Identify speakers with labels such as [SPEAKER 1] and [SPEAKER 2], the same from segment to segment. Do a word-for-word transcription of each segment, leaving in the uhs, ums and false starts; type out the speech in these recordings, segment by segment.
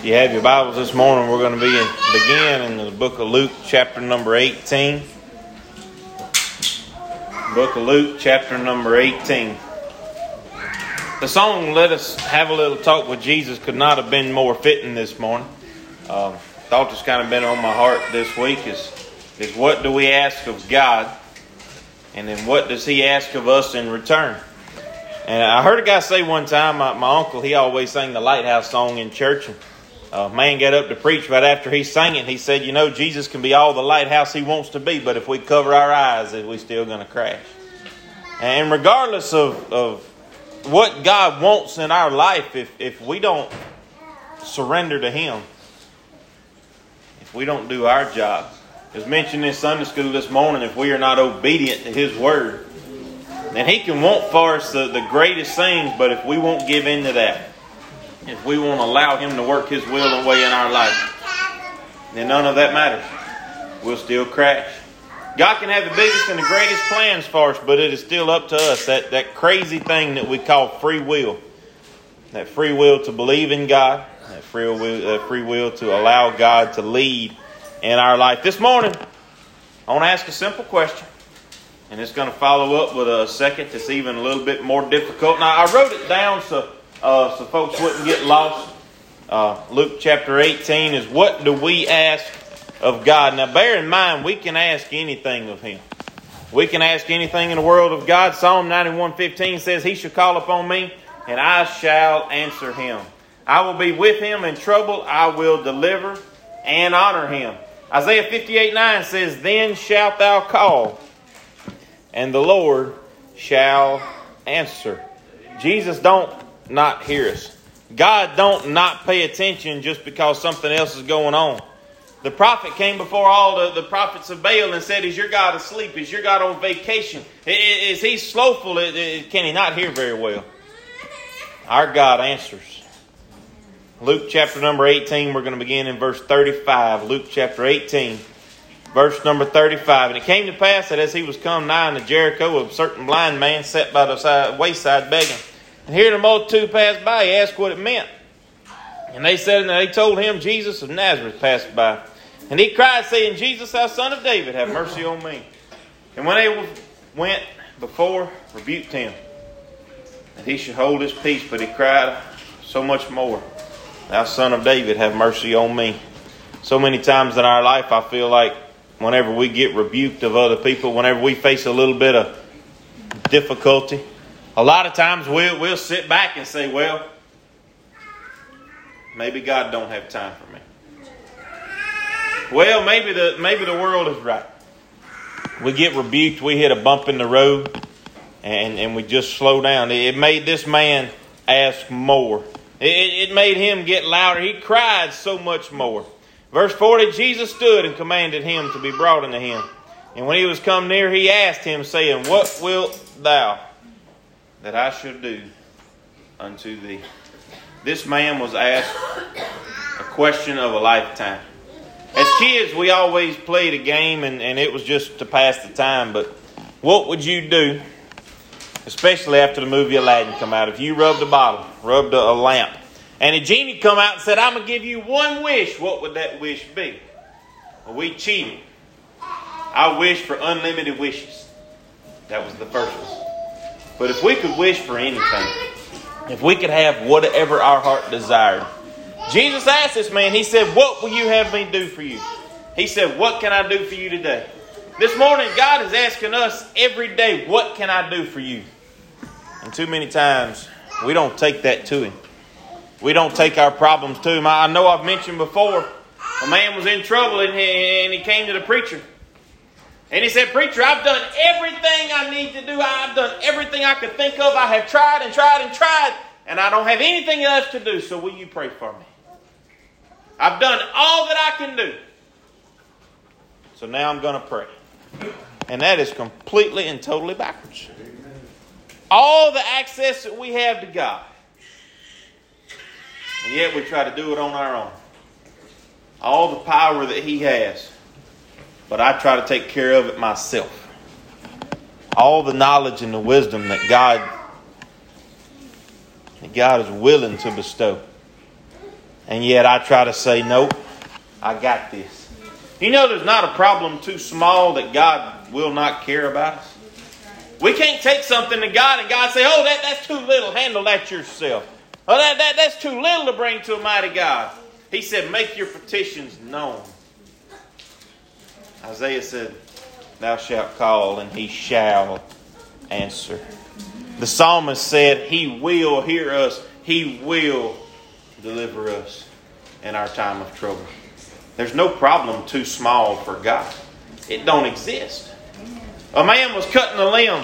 [SPEAKER 1] you have your Bibles this morning, we're going to be in, begin in the book of Luke, chapter number eighteen. Book of Luke, chapter number eighteen. The song, Let Us Have a Little Talk with Jesus, could not have been more fitting this morning. Um, thought that's kind of been on my heart this week is, is what do we ask of God? And then what does He ask of us in return? And I heard a guy say one time, my, my uncle, he always sang the Lighthouse song in church. And a man got up to preach right after he sang it. He said, you know, Jesus can be all the lighthouse He wants to be, but if we cover our eyes, we're still going to crash. And regardless of, of what God wants in our life, if, if we don't surrender to Him, if we don't do our job, as mentioned in Sunday school this morning, if we are not obedient to His word, then He can want for us the, the greatest things, but if we won't give in to that, if we won't allow Him to work His will and way in our life, then none of that matters. We'll still crash. God can have the biggest and the greatest plans for us, but it is still up to us. That, that crazy thing that we call free will. That free will to believe in God. That free will, uh, free will to allow God to lead in our life. This morning, I want to ask a simple question. And it's going to follow up with a second that's even a little bit more difficult. Now, I wrote it down so, uh, so folks wouldn't get lost. Uh, Luke chapter eighteen is, what do we ask of God? Now, bear in mind, we can ask anything of Him. We can ask anything in the world of God. Psalm ninety-one fifteen says, He shall call upon me, and I shall answer him. I will be with him in trouble. I will deliver and honor him. Isaiah fifty-eight nine says, Then shalt thou call, and the Lord shall answer. Jesus don't not hear us. God don't not pay attention just because something else is going on. The prophet came before all the, the prophets of Baal and said, Is your God asleep? Is your God on vacation? Is He slowful? Can He not hear very well? Our God answers. Luke chapter number eighteen, we're going to begin in verse thirty-five. Luke chapter eighteen. Verse number thirty-five. And it came to pass that as he was come nigh unto Jericho, a certain blind man sat by the side, wayside begging. And hearing the multitude pass by, he asked what it meant. And they said, and they told him, Jesus of Nazareth passed by. And he cried, saying, Jesus, thou son of David, have mercy on me. And when they went before, rebuked him, that he should hold his peace. But he cried so much more, Thou son of David, have mercy on me. So many times in our life, I feel like whenever we get rebuked of other people, whenever we face a little bit of difficulty, a lot of times we'll, we'll sit back and say, well, maybe God don't have time for me. Well, maybe the maybe the world is right. We get rebuked, we hit a bump in the road, and, and we just slow down. It made this man ask more. It, it made him get louder. He cried so much more. Verse forty, Jesus stood and commanded him to be brought unto him. And when he was come near, he asked him, saying, What wilt thou that I should do unto thee? This man was asked a question of a lifetime. As kids, we always played a game, and, and it was just to pass the time. But what would you do, especially after the movie Aladdin come out, if you rubbed a bottle, rubbed a, a lamp, and a genie come out and said, I'm going to give you one wish, what would that wish be? Well, we cheated. I wished for unlimited wishes. That was the first one. But if we could wish for anything, if we could have whatever our heart desired. Jesus asked this man, he said, what will you have me do for you? He said, what can I do for you today? This morning, God is asking us every day, what can I do for you? And too many times, we don't take that to Him. We don't take our problems to Him. I know I've mentioned before, a man was in trouble and he, and he came to the preacher. And he said, Preacher, I've done everything I need to do. I've done everything I could think of. I have tried and tried and tried, and I don't have anything else to do. So will you pray for me? I've done all that I can do. So now I'm going to pray. And that is completely and totally backwards. All the access that we have to God, and yet we try to do it on our own. All the power that He has, but I try to take care of it myself. All the knowledge and the wisdom that God, that God is willing to bestow, And yet I try to say, nope, I got this. You know there's not a problem too small that God will not care about us. We can't take something to God and God say, oh, that, that's too little. Handle that yourself. Oh, that, that, that's too little to bring to a mighty God. He said, make your petitions known. Isaiah said, thou shalt call and he shall answer. The psalmist said, he will hear us. He will deliver us in our time of trouble. There's no problem too small for God. It don't exist. A man was cutting a limb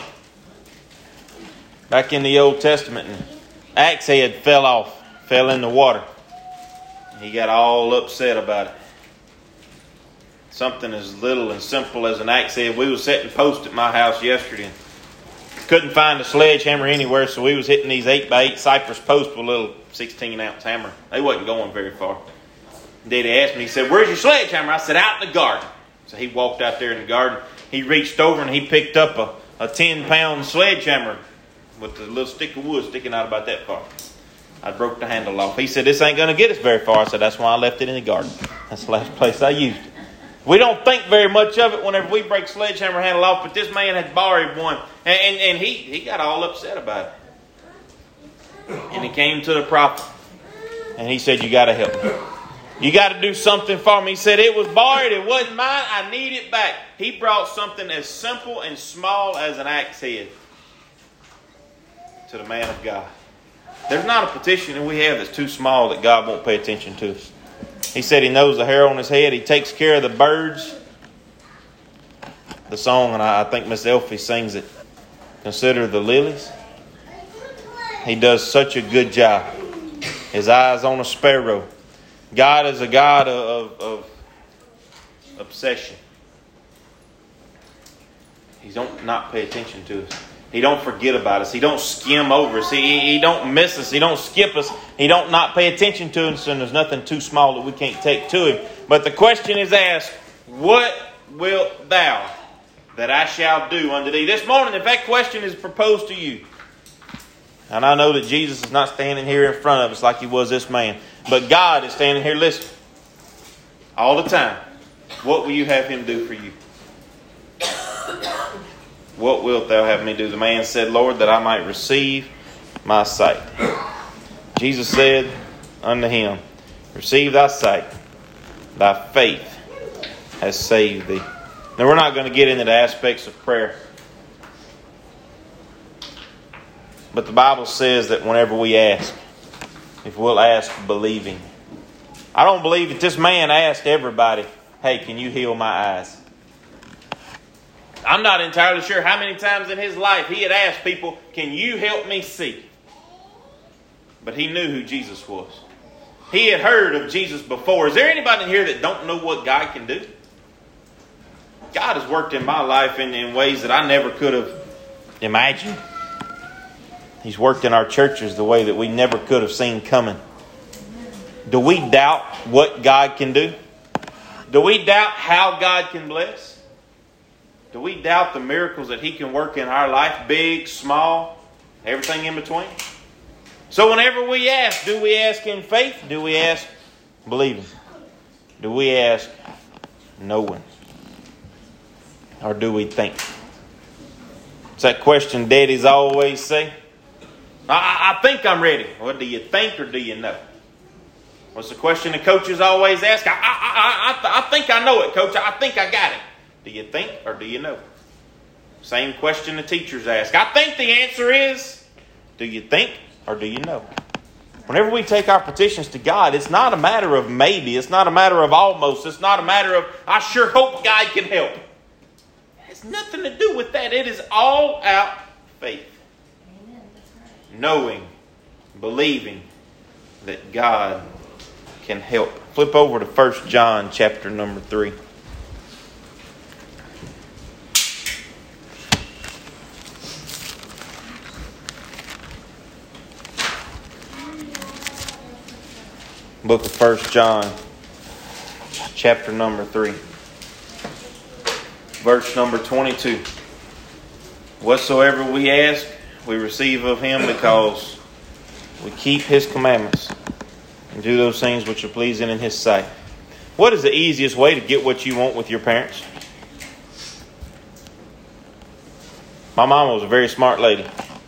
[SPEAKER 1] back in the Old Testament, and axe head fell off, fell in the water. He got all upset about it. Something as little and simple as an axe head. We was setting post at my house yesterday and couldn't find a sledgehammer anywhere, so we was hitting these eight by eight cypress posts with a little sixteen ounce hammer. They wasn't going very far. Daddy asked me, he said, where's your sledgehammer? I said, out in the garden. So he walked out there in the garden. He reached over and he picked up a, a ten pound sledgehammer with a little stick of wood sticking out about that far. I broke the handle off. He said, this ain't going to get us very far. I said, that's why I left it in the garden. That's the last place I used it. We don't think very much of it whenever we break sledgehammer handle off, but this man had borrowed one, and, and, and he, he got all upset about it. And he came to the prophet, and he said, you got to help me. You got to do something for me. He said, it was borrowed. It wasn't mine. I need it back. He brought something as simple and small as an axe head to the man of God. There's not a petition that we have that's too small that God won't pay attention to us. He said he knows the hair on his head. He takes care of the birds. The song, and I think Miss Elfie sings it, consider the lilies. He does such a good job. His eyes on a sparrow. God is a God of, of, of obsession. He don't not pay attention to us. He don't forget about us. He don't skim over us. He, he don't miss us. He don't skip us. He don't not pay attention to us. And there's nothing too small that we can't take to him. But the question is asked, what wilt thou that I shall do unto thee? This morning, if that question is proposed to you, and I know that Jesus is not standing here in front of us like he was this man, but God is standing here listening all the time. What will you have him do for you? What wilt thou have me do? The man said, Lord, that I might receive my sight. Jesus said unto him, receive thy sight. Thy faith has saved thee. Now, we're not going to get into the aspects of prayer. But the Bible says that whenever we ask, if we'll ask believing. I don't believe that this man asked everybody, hey, can you heal my eyes? I'm not entirely sure how many times in his life he had asked people, can you help me see? But he knew who Jesus was. He had heard of Jesus before. Is there anybody in here that don't know what God can do? God has worked in my life in, in ways that I never could have imagined. He's worked in our churches the way that we never could have seen coming. Do we doubt what God can do? Do we doubt how God can bless? Do we doubt the miracles that he can work in our life? Big, small, everything in between? So whenever we ask, do we ask in faith? Do we ask believing? Do we ask knowing? Or do we think? It's that question daddies always say. I, I think I'm ready. Well, do you think or do you know? What's the question the coaches always ask? I, I, I, I, I think I know it, coach. I think I got it. Do you think or do you know? Same question the teachers ask. I think the answer is, do you think or do you know? Whenever we take our petitions to God, it's not a matter of maybe. It's not a matter of almost. It's not a matter of, I sure hope God can help. It has nothing to do with that. It is all out faith. Knowing, believing that God can help. Flip over to First John chapter number three. Book of First John, chapter number three, verse number twenty-two. Whatsoever we ask, we receive of him because we keep his commandments and do those things which are pleasing in His sight. What is the easiest way to get what you want with your parents? My mama was a very smart lady.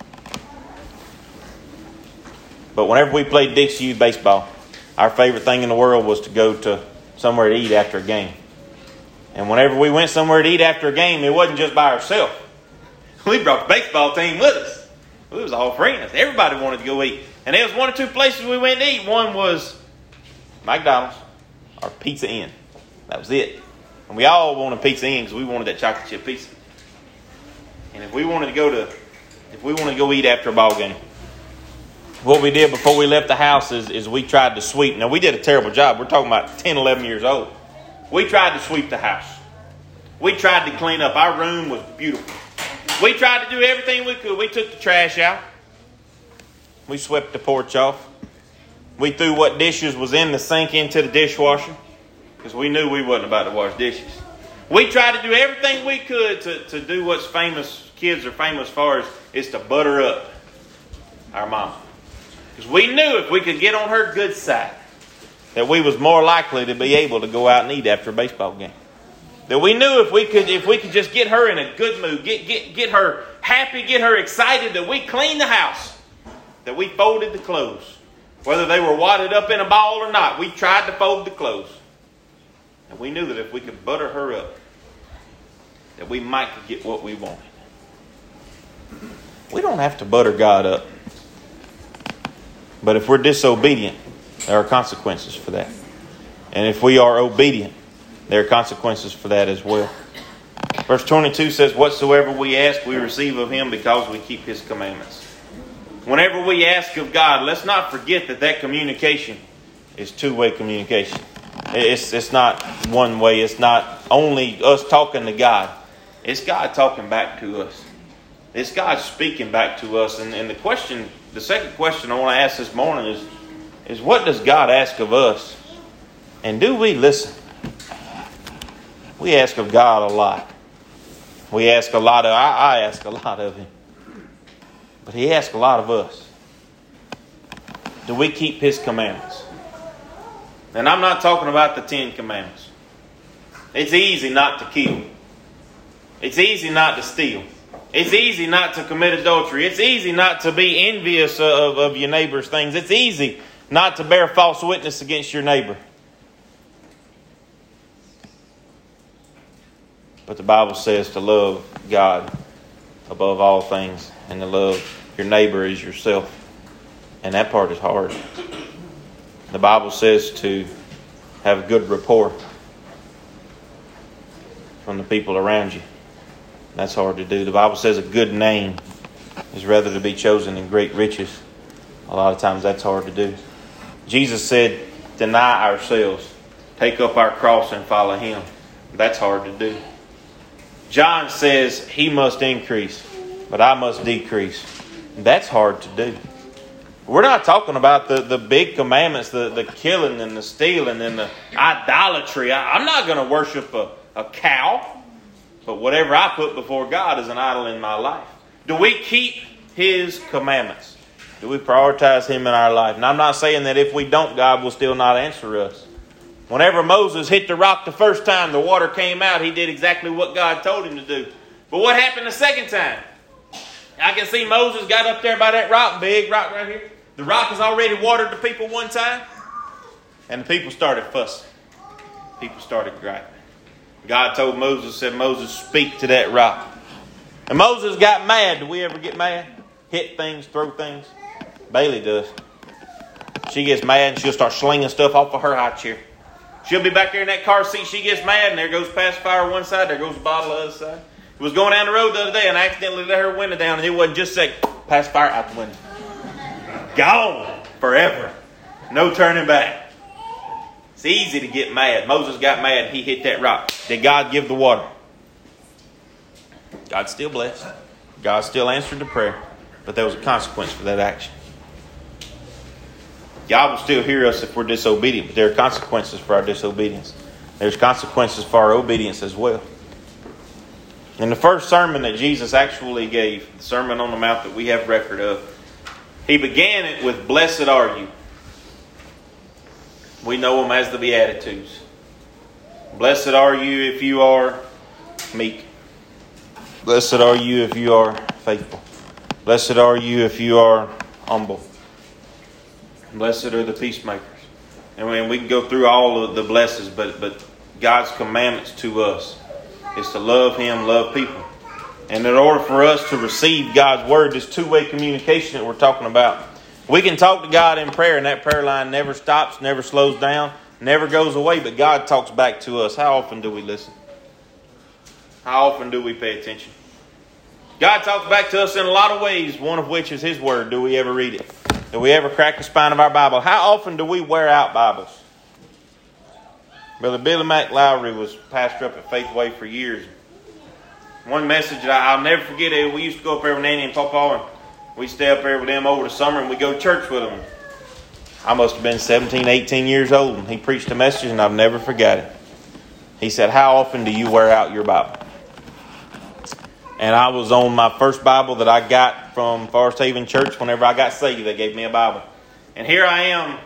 [SPEAKER 1] But whenever we played Dixie Youth baseball, our favorite thing in the world was to go to somewhere to eat after a game. And whenever we went somewhere to eat after a game, it wasn't just by ourselves. We brought the baseball team with us. We was all friends. Everybody wanted to go eat. And there was one or two places we went to eat. One was McDonald's or Pizza Inn. That was it. And we all wanted Pizza Inn because we wanted that chocolate chip pizza. And if we wanted to go to, if we wanted to go eat after a ball game, what we did before we left the house is, is we tried to sweep. Now, we did a terrible job. We're talking about ten, eleven years old. We tried to sweep the house. We tried to clean up. Our room was beautiful. We tried to do everything we could. We took the trash out. We swept the porch off. We threw what dishes was in the sink into the dishwasher because we knew we wasn't about to wash dishes. We tried to do everything we could to, to do what's famous, kids are famous for, is, is to butter up our mama. Because we knew if we could get on her good side, that we was more likely to be able to go out and eat after a baseball game. That we knew if we could if we could just get her in a good mood, get, get, get her happy, get her excited, that we cleaned the house, that we folded the clothes. Whether they were wadded up in a ball or not, we tried to fold the clothes. And we knew that if we could butter her up, that we might get what we wanted. We don't have to butter God up. But if we're disobedient, there are consequences for that. And if we are obedient, there are consequences for that as well. Verse twenty-two says, whatsoever we ask, we receive of Him because we keep His commandments. Whenever we ask of God, let's not forget that that communication is two-way communication. It's, it's not one way. It's not only us talking to God. It's God talking back to us. It's God speaking back to us. And, and the question, the second question I want to ask this morning is, is what does God ask of us? And do we listen? We ask of God a lot. We ask a lot of, I, I ask a lot of Him. But He asks a lot of us. Do we keep His commandments? And I'm not talking about the Ten Commandments. It's easy not to kill. It's easy not to steal. It's easy not to commit adultery. It's easy not to be envious of, of your neighbor's things. It's easy not to bear false witness against your neighbor. But the Bible says to love God above all things and to love your neighbor as yourself. And that part is hard. The Bible says to have a good rapport from the people around you. That's hard to do. The Bible says a good name is rather to be chosen than great riches. A lot of times that's hard to do. Jesus said, deny ourselves, take up our cross and follow Him. That's hard to do. John says he must increase, but I must decrease. That's hard to do. We're not talking about the, the big commandments, the, the killing and the stealing and the idolatry. I, I'm not going to worship a, a cow, but whatever I put before God is an idol in my life. Do we keep His commandments? Do we prioritize Him in our life? And I'm not saying that if we don't, God will still not answer us. Whenever Moses hit the rock the first time, the water came out. He did exactly what God told him to do. But what happened the second time? I can see Moses got up there by that rock, big rock right here. The rock has already watered the people one time. And the people started fussing. People started griping. God told Moses, said, Moses, speak to that rock. And Moses got mad. Do we ever get mad? Hit things, throw things? Bailey does. She gets mad and she'll start slinging stuff off of her high chair. She'll be back there in that car seat. She gets mad and there goes pacifier one side. There goes a bottle on the other side. It was going down the road the other day and I accidentally let her window down and it wasn't just a second. Pacifier out the window. Gone forever. No turning back. It's easy to get mad. Moses got mad. He hit that rock. Did God give the water? God still blessed. God still answered the prayer. But there was a consequence for that action. God will still hear us if we're disobedient, but there are consequences for our disobedience. There's consequences for our obedience as well. In the first sermon that Jesus actually gave, the Sermon on the Mount that we have record of, He began it with, blessed are you. We know them as the Beatitudes. Blessed are you if you are meek. Blessed are you if you are faithful. Blessed are you if you are humble. Blessed are the peacemakers. And we, we can go through all of the blessings, but, but God's commandments to us is to love Him, love people. And in order for us to receive God's Word, this two-way communication that we're talking about, we can talk to God in prayer, and that prayer line never stops, never slows down, never goes away, but God talks back to us. How often do we listen? How often do we pay attention? God talks back to us in a lot of ways, one of which is His Word. Do we ever read it? Do we ever crack the spine of our Bible? How often do we wear out Bibles? Brother Billy Mack Lowry was pastor up at Faith Way for years. One message that I'll never forget, we used to go up there with Nanny and Papa, and we'd stay up there with them over the summer, and we'd go to church with them. I must have been seventeen, eighteen years old, and he preached a message, and I've never forgot it. He said, how often do you wear out your Bible? And I was on my first Bible that I got from Forest Haven Church. Whenever I got saved, they gave me a Bible. And here I am,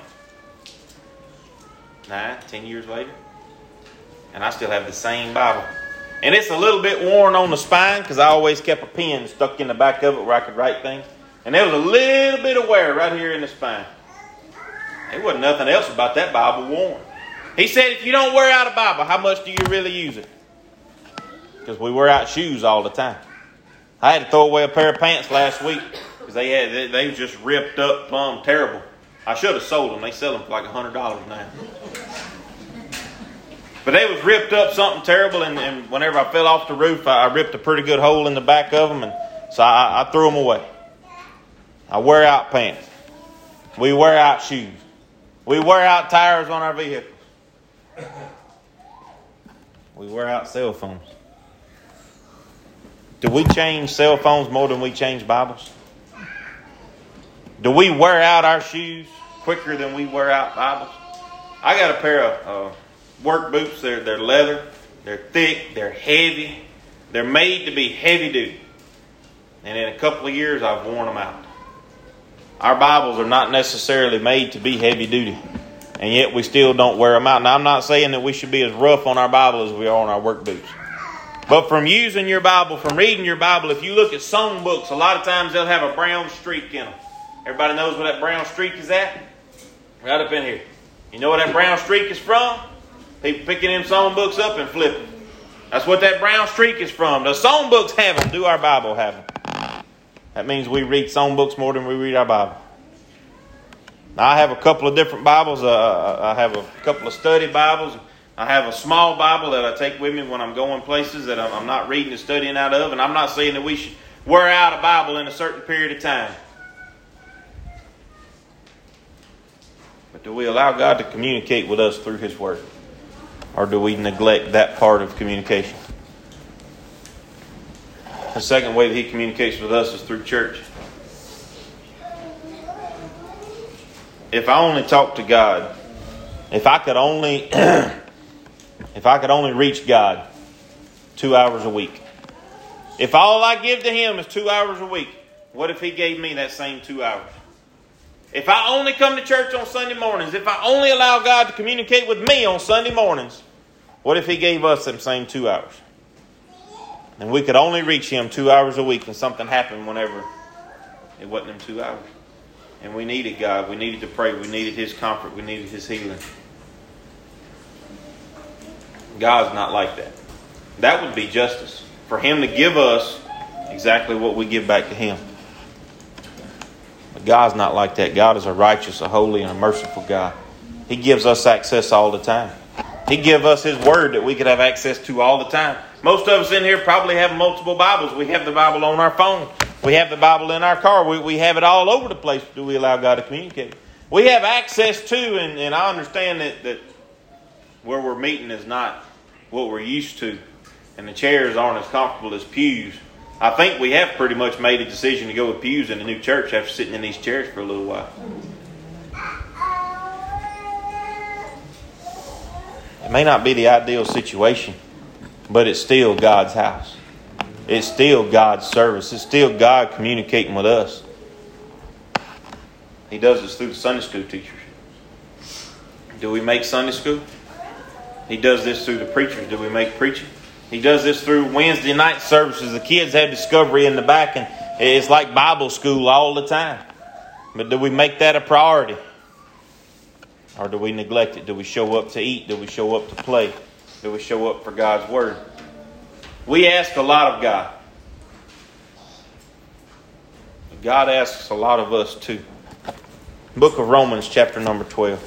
[SPEAKER 1] nine, ten years later, and I still have the same Bible. And it's a little bit worn on the spine because I always kept a pen stuck in the back of it where I could write things. And there was a little bit of wear right here in the spine. There wasn't nothing else about that Bible worn. He said, if you don't wear out a Bible, how much do you really use it? Because we wear out shoes all the time. I had to throw away a pair of pants last week because they had they, they was just ripped up, plumb terrible. I should have sold them. They sell them for like one hundred dollars now. But they was ripped up something terrible, and, and whenever I fell off the roof, I, I ripped a pretty good hole in the back of them, and so I, I threw them away. I wear out pants. We wear out shoes. We wear out tires on our vehicles. We wear out cell phones. Do we change cell phones more than we change Bibles? Do we wear out our shoes quicker than we wear out Bibles? I got a pair of uh, work boots. They're, they're leather. They're thick. They're heavy. They're made to be heavy duty. And in a couple of years, I've worn them out. Our Bibles are not necessarily made to be heavy duty. And yet we still don't wear them out. Now, I'm not saying that we should be as rough on our Bible as we are on our work boots. But from using your Bible, from reading your Bible, if you look at song books, a lot of times they'll have a brown streak in them. Everybody knows where that brown streak is at? Right up in here. You know where that brown streak is from? People picking them song books up and flipping. That's what that brown streak is from. The song books have them. Do our Bible have them? That means we read song books more than we read our Bible. Now, I have a couple of different Bibles. Uh, I have a couple of study Bibles. I have a small Bible that I take with me when I'm going places that I'm not reading and studying out of. And I'm not saying that we should wear out a Bible in a certain period of time. But do we allow God to communicate with us through His Word? Or do we neglect that part of communication? The second way that He communicates with us is through church. If I only talk to God, if I could only... If I could only reach God two hours a week. If all I give to Him is two hours a week, what if He gave me that same two hours? If I only come to church on Sunday mornings, if I only allow God to communicate with me on Sunday mornings, what if He gave us them same two hours? And we could only reach Him two hours a week, and something happened whenever it wasn't them two hours. And we needed God. We needed to pray. We needed His comfort. We needed His healing. God's not like that. That would be justice. For Him to give us exactly what we give back to Him. But God's not like that. God is a righteous, a holy, and a merciful God. He gives us access all the time. He gives us His Word that we could have access to all the time. Most of us in here probably have multiple Bibles. We have the Bible on our phone. We have the Bible in our car. We, we have it all over the place. Do we allow God to communicate? We have access to, and, and I understand that, that where we're meeting is not what we're used to, and the chairs aren't as comfortable as pews. I think we have pretty much made a decision to go with pews in the new church after sitting in these chairs for a little while. It may not be the ideal situation, but it's still God's house. It's still God's service. It's still God communicating with us. He does this through the Sunday school teachers. Do we make Sunday school? He does this through the preachers. Do we make preaching? He does this through Wednesday night services. The kids have discovery in the back, and it's like Bible school all the time. But do we make that a priority? Or do we neglect it? Do we show up to eat? Do we show up to play? Do we show up for God's Word? We ask a lot of God. God asks a lot of us too. Book of Romans, chapter number twelve.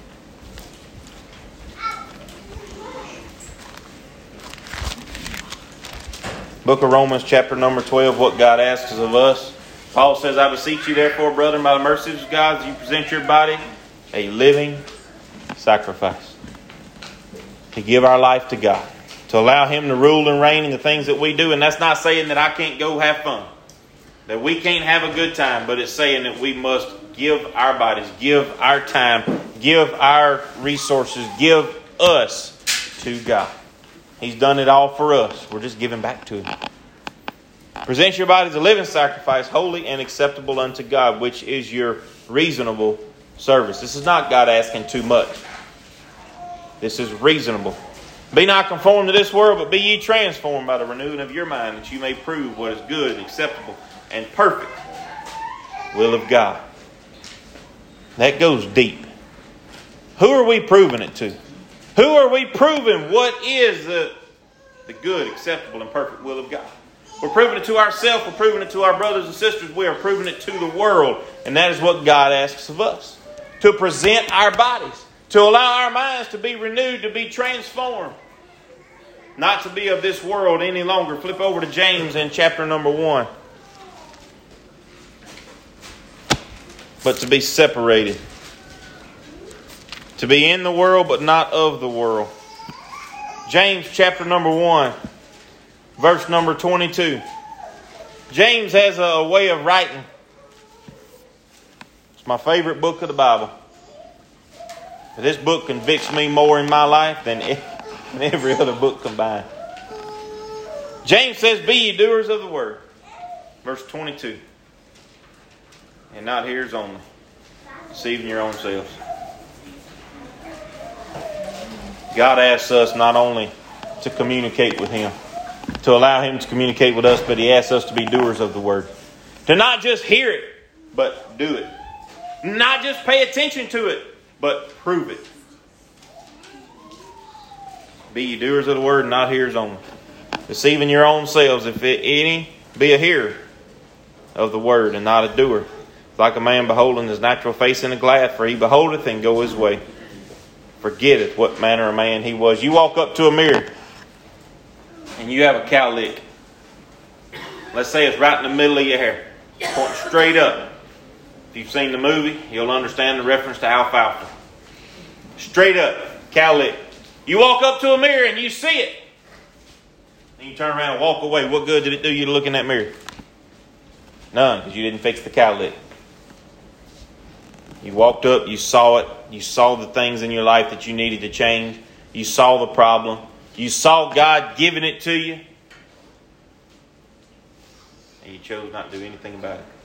[SPEAKER 1] Book of Romans, chapter number twelve, what God asks of us. Paul says, I beseech you therefore, brethren, by the mercies of God, that you present your body a living sacrifice. To give our life to God. To allow Him to rule and reign in the things that we do. And that's not saying that I can't go have fun. That we can't have a good time. But it's saying that we must give our bodies, give our time, give our resources, give us to God. He's done it all for us. We're just giving back to Him. Present your body as a living sacrifice, holy and acceptable unto God, which is your reasonable service. This is not God asking too much. This is reasonable. Be not conformed to this world, but be ye transformed by the renewing of your mind, that you may prove what is good and acceptable and perfect will of God. That goes deep. Who are we proving it to? Who are we proving what is the, the good, acceptable, and perfect will of God? We're proving it to ourselves. We're proving it to our brothers and sisters. We are proving it to the world. And that is what God asks of us. To present our bodies. To allow our minds to be renewed, to be transformed. Not to be of this world any longer. Flip over to James in chapter number one. But to be separated. To be in the world, but not of the world. James chapter number one, verse number twenty-two. James has a way of writing. It's my favorite book of the Bible. This book convicts me more in my life than every other book combined. James says, be ye doers of the word. Verse twenty-two. And not hearers only, deceiving your own selves. God asks us not only to communicate with Him, to allow Him to communicate with us, but He asks us to be doers of the Word. To not just hear it, but do it. Not just pay attention to it, but prove it. Be ye doers of the Word, not hearers only. Deceiving your own selves, if any be a hearer of the Word and not a doer. Like a man beholding his natural face in a glass, for he beholdeth and goes his way. Forgetteth what manner of man he was. You walk up to a mirror and you have a cowlick. Let's say it's right in the middle of your hair. Pointing straight up. If you've seen the movie, you'll understand the reference to alfalfa. Straight up, cowlick. You walk up to a mirror and you see it. And you turn around and walk away. What good did it do you to look in that mirror? None, because you didn't fix the cowlick. You walked up, you saw it, you saw the things in your life that you needed to change. You saw the problem. You saw God giving it to you. And you chose not to do anything about it.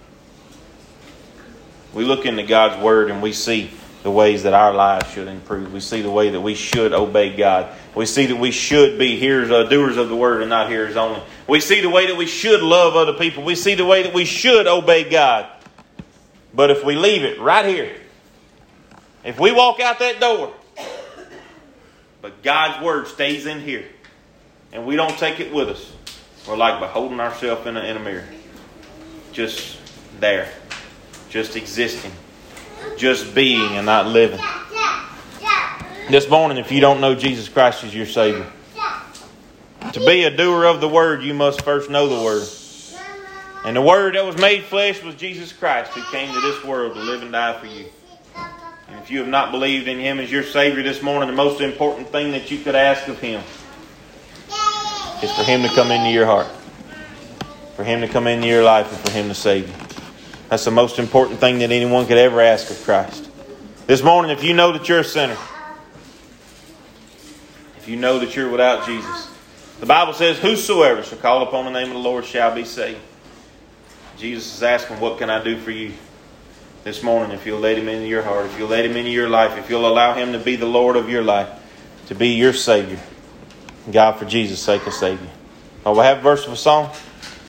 [SPEAKER 1] We look into God's Word and we see the ways that our lives should improve. We see the way that we should obey God. We see that we should be hearers, uh, doers of the Word and not hearers only. We see the way that we should love other people. We see the way that we should obey God. But if we leave it right here, if we walk out that door, but God's Word stays in here, and we don't take it with us, we're like beholding ourselves in a, in a mirror. Just there. Just existing. Just being and not living. This morning, if you don't know Jesus Christ as your Savior, to be a doer of the Word, you must first know the Word. And the Word that was made flesh was Jesus Christ, who came to this world to live and die for you. And if you have not believed in Him as your Savior this morning, the most important thing that you could ask of Him is for Him to come into your heart. For Him to come into your life and for Him to save you. That's the most important thing that anyone could ever ask of Christ. This morning, if you know that you're a sinner, if you know that you're without Jesus, the Bible says, whosoever shall call upon the name of the Lord shall be saved. Jesus is asking, what can I do for you? this morning, if you'll let Him into your heart, if you'll let Him into your life, if you'll allow Him to be the Lord of your life, to be your Savior. God, for Jesus' sake, a Savior. Oh, we have a verse of a song.